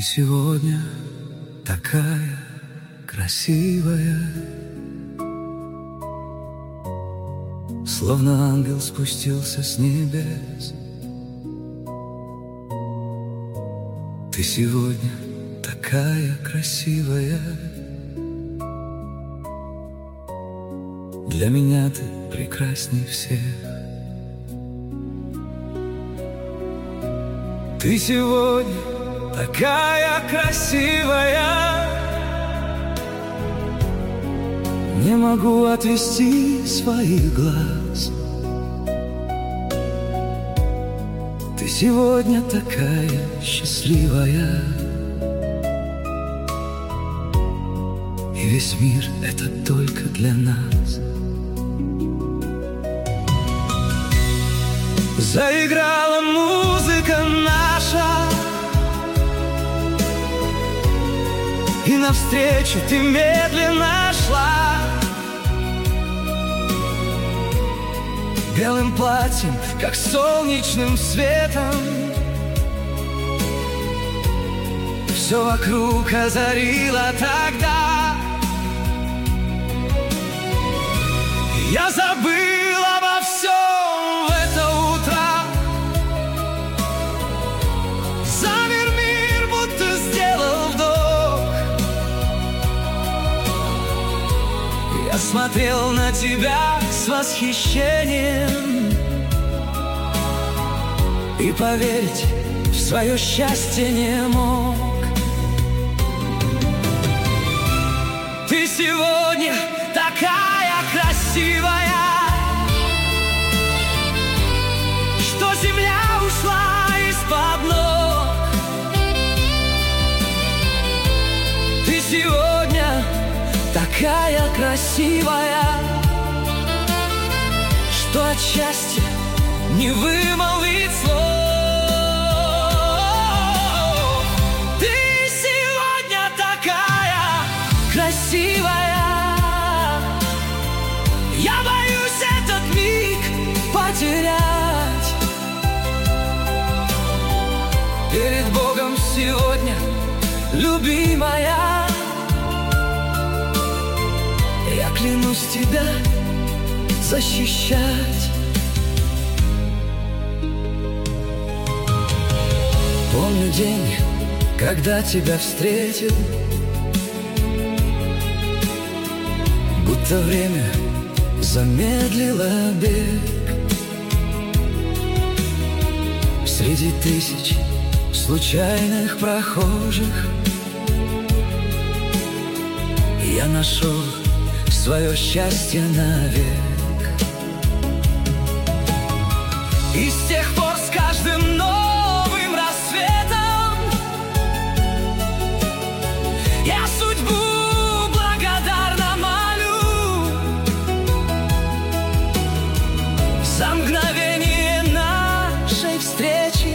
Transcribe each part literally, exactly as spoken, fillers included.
сегодня такая красивая, словно ангел спустился с небес. Ты сегодня такая красивая, для меня ты прекрасней всех. Ты сегодня такая красивая, не могу отвести своих глаз. Ты сегодня такая счастливая, и весь мир — это только для нас. Заиграла музыка наша, и навстречу ты медленно шла. Белым платьем, как солнечным светом, все вокруг озарило тогда. Я забыл обо всем в это утро. Замер мир, будто сделал вдох. Я смотрел на тебя с восхищением и поверить в свое счастье не мог. Ты сегодня такая красивая, что земля ушла из-под ног. Ты сегодня такая красивая, что от счастья не вымолвить слов. Ты сегодня такая красивая, я боюсь этот миг потерять. Перед Богом сегодня, любимая, я клянусь тебя защищать. Помню день, когда тебя встретил, будто время замедлило бег. Среди тысяч случайных прохожих я нашел свое счастье навек. И с тех пор с каждым новым рассветом я судьбу благодарно молю за мгновение нашей встречи,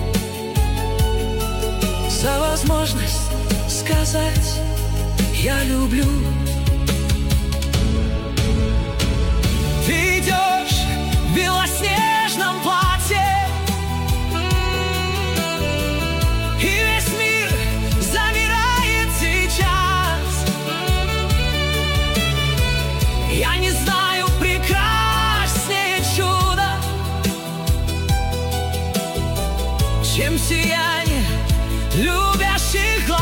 за возможность сказать «я люблю». Ты идешь в белоснежном платье, и весь мир замирает сейчас. Я не знаю прекраснее чуда, чем сияние любящих глаз.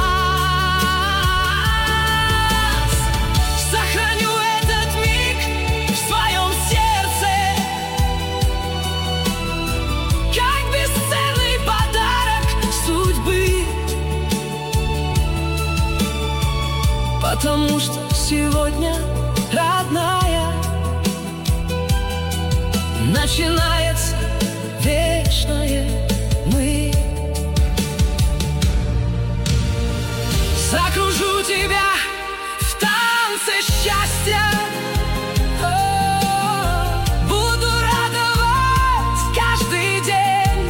Сохраню этот миг в своем сердце, как бесценный подарок судьбы, потому что сегодня, родная, начинается вечное мы. Закружу тебя в танце счастья, О, буду радовать каждый день.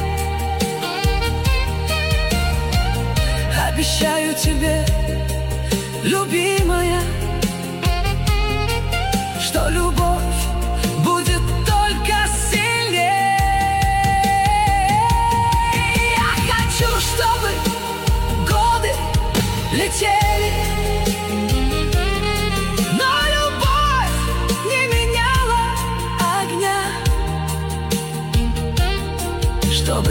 Обещаю тебе, любимая, что любовь будет только сильнее.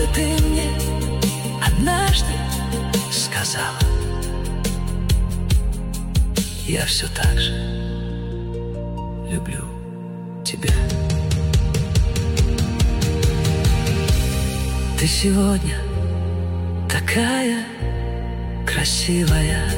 бы ты мне однажды сказала, я все так же люблю тебя. Ты сегодня такая красивая,